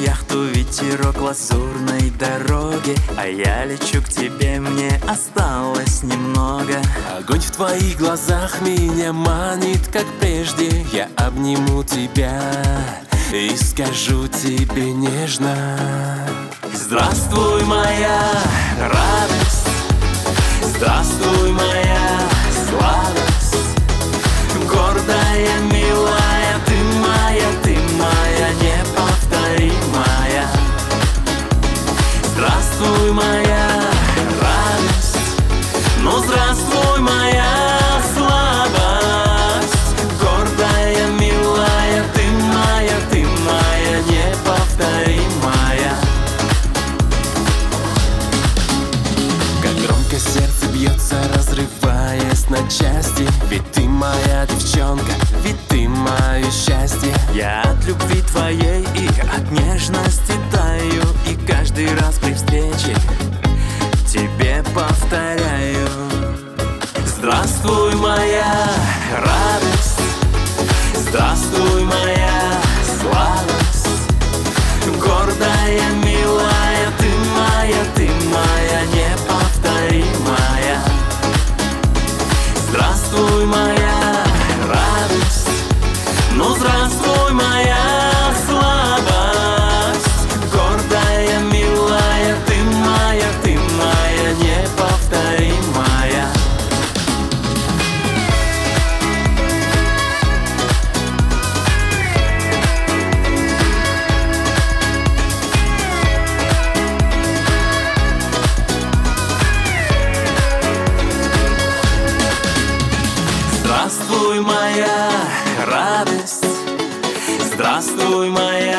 яхту ветерок лазурной дороги, а я лечу к тебе, мне осталось немного. Огонь в твоих глазах меня манит, как прежде. Я обниму тебя и скажу тебе нежно: здравствуй, моя радость, здравствуй, моя сладость, гордая, милая, ты моя неповторимая. Здравствуй, моя радость, ну здравствуй, моя слабость, гордая, милая, ты моя неповторимая. Как громко сердце бьется, разрываясь на части, ведь ты моя девчонка, ведь ты мое счастье. Я от любви твоей и от нежности таю, и каждый раз при встрече тебе повторяю: здравствуй, моя радость, здравствуй, моя сладость, гордая, милая, ты моя неповторимая. Здравствуй, моя радость, ну здравствуй, моя слабость, гордая, милая, ты моя неповторимая. Здравствуй, моя радость, здравствуй, моя